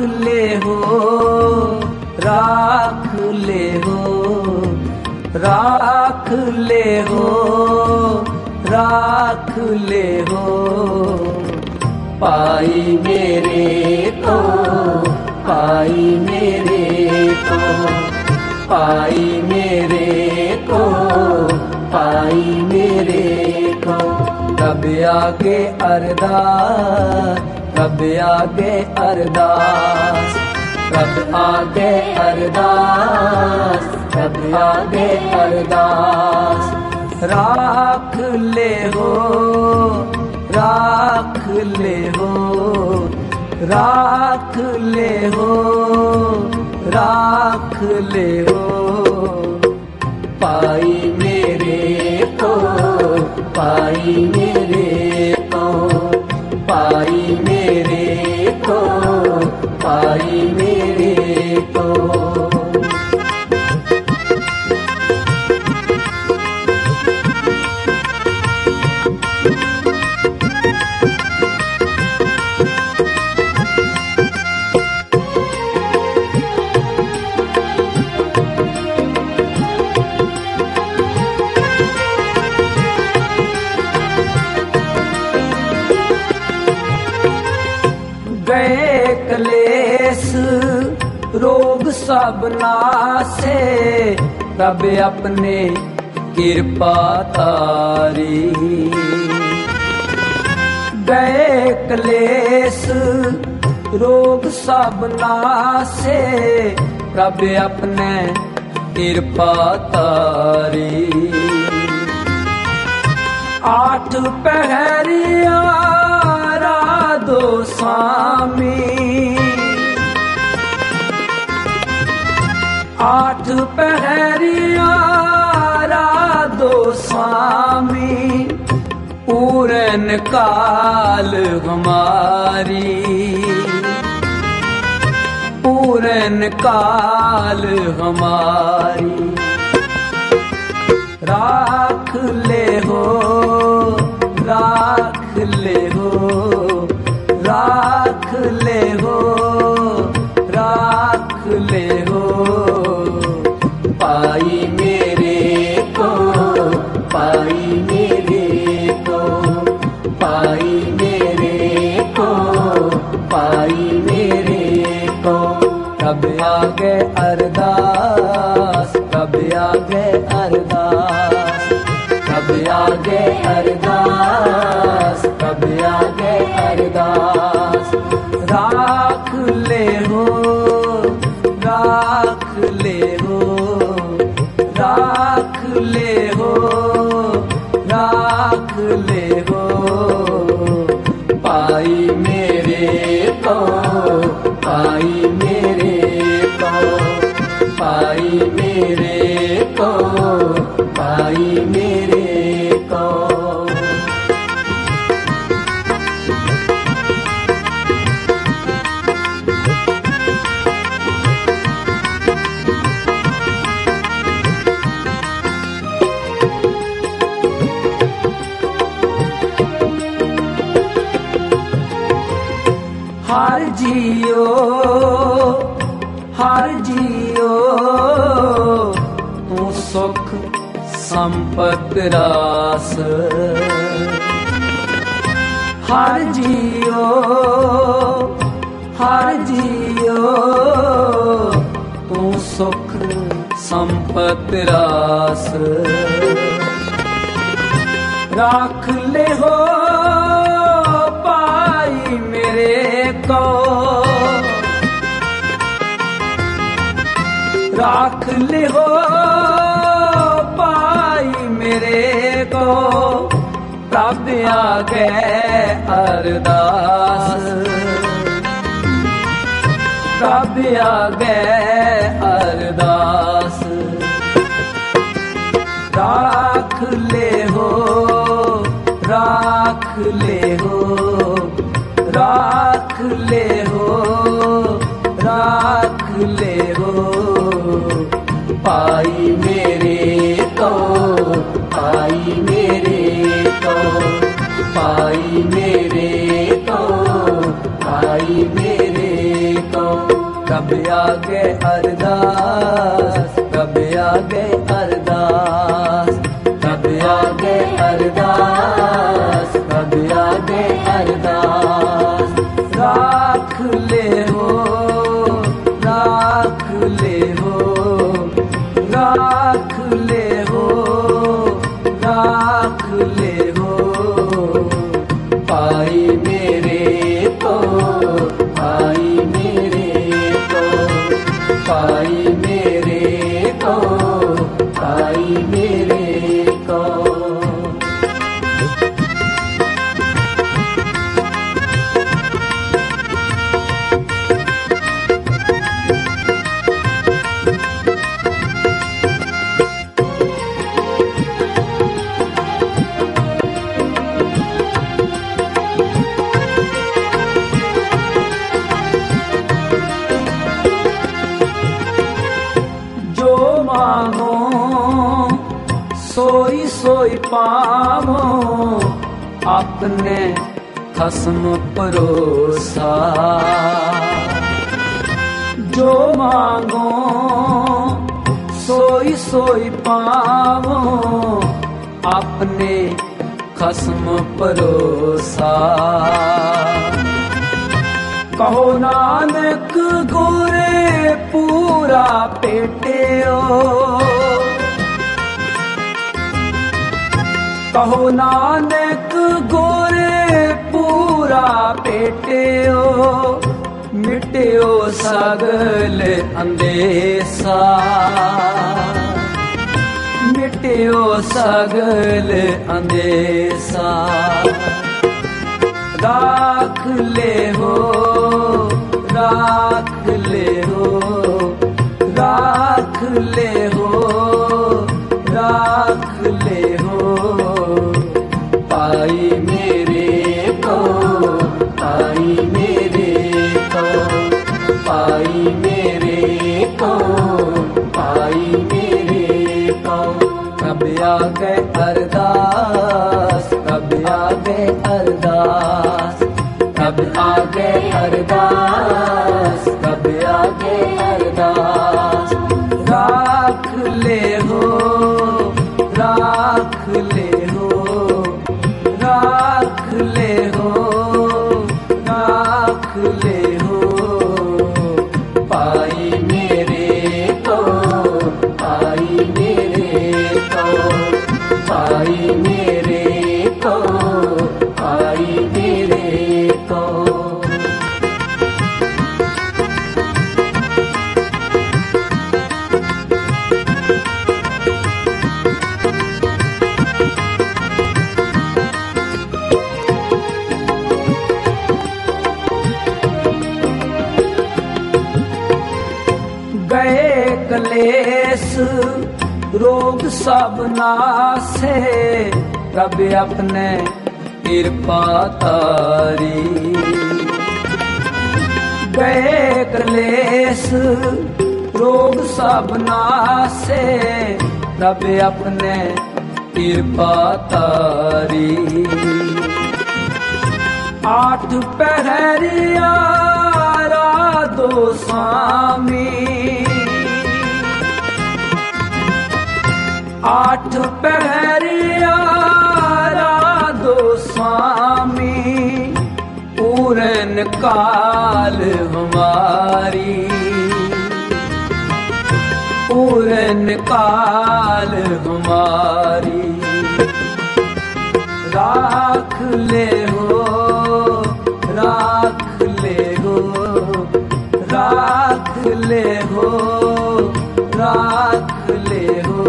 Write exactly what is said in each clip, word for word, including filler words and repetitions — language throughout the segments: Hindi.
ले हो, राख ले हो, राख ले हो, राख ले हो। पाई मेरे को, पाई मेरे को, पाई मेरे को, पाई मेरे को। रब आगे अरदास, रब आगे अरदास, रब आगे अरदास, रब आगे अरदास। राख ले हो, राख ले हो, राख ले हो, राख ले हो। पाई मेरे को, पाई मेरे को, पाई मेरे को, पाई मेरे को। गए कलेस रोग सब नासे, रब अपने कृपा तारी। गए कलेस रोग सब नासे, रब अपने कृपा तारी। आठ पहरिया दो स्वामी, आठ पहरिया दो स्वामी। पूरन काल हमारी, पूरन काल हमारी। राख ले हो, राख ले हो, राख ले हो, राख ले हो। पाई मेरे को, पाई मेरे को, पाई मेरे को, पाई मेरे को। रब आगे अरदास, रब आगे अरदास, रब आगे अरदास, रब आगे अरदास। राख ले हो, राख ले हो, राख ले हो, राख ले हो। पाई मेरे को, पाई मेरे को, पाई मेरे को, पाई मेरे को। हर जियो, हर जियो, तू सुख संपत रास। हर जियो, हर जियो, तू सुख संपत रास। राख ले हो, पाई मेरे को, राख ले हो, पाई मेरे को। रब आगे अरदास, रब आगे अरदास। राख ले हो, राख ले हो, राख ले हो, राख ले हो। पाई मेरे को, पाई मेरे को, पाई मेरे को, पाई मेरे को। रब आगे अरदास, रब आगे अरदास, रब आगे अरदास, रब आगे अरदास। राख ले हो, राख ले हो, राख ले हो, राख ले हो, पाई मेरे को, पाई मेरे को, पाई मेरे को, पाई मेरे को। मांगो सोई सोई पावो, अपने खस्म परोसा। जो मांगो सोई सोई पावो, अपने खस्म परोसा। कहो नानक गोरे पूरा पेटियो, कहो नानक गोरे पूरा पेटियो, मिटियो सगल अंदेसा, मिटियो सगल अंदेसा। राख ले हो, राख ले हो, राख ले हो, राख ले हो, पाई मेरे को, पाई मेरे को, पाई मेरे को, पाई मेरे को। रब आगे अरदास, रब आगे अरदास, रब आगे अरदास, रब आगे अरदास। राख ले हो, राख ले हो, राख ले हो, राख ले हो, पाई मेरे को, पाई मेरे को, पाई मेरे को, पाई मेरे को। गए कलेस रोग सब नासे, रब अपने कृपा तारी। गए कलेस रोग सब नासे, रब अपने कृपा तारी। आठ पहरिया दो स्वामी, आठ पहरिया दो स्वामी, पूरन काल हमारी, पूरन काल हमारी। राख ले हो, राख ले हो, राख ले हो, राख ले हो,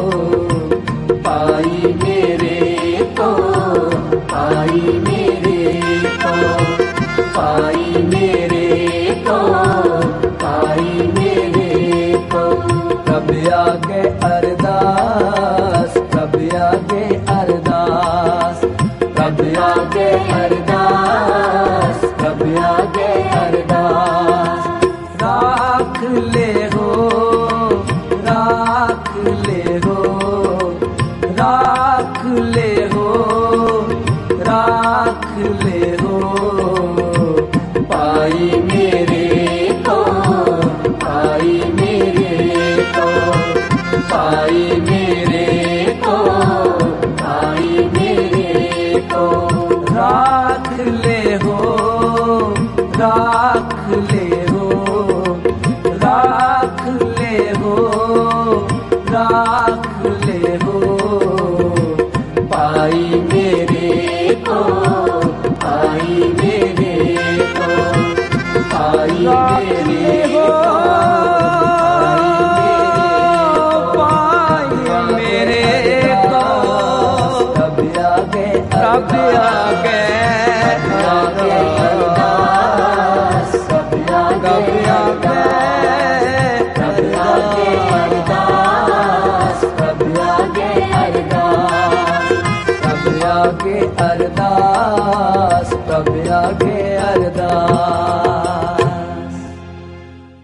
पाई मेरे को, पाई मेरे को, पाई मेरे को, पाई मेरे को। रब आगे अरदास, रब आगे अरदास, रब आगे अरदास, रब आगे अरदास। राख ले हो, राख ले हो, राख ले हो, राख ले हो, पाई मेरे को, राख ले हो, राख ले हो, राख ले हो, राख ले हो, पाई मेरे को, पाई मेरे को, पाई मेरे को, पाई मेरे को, कब आगे कब आगे आगे अरदास, कब आगे कब आगे अरदास, कब आगे अरदास, कब आगे अरदास, कब आगे अरदास।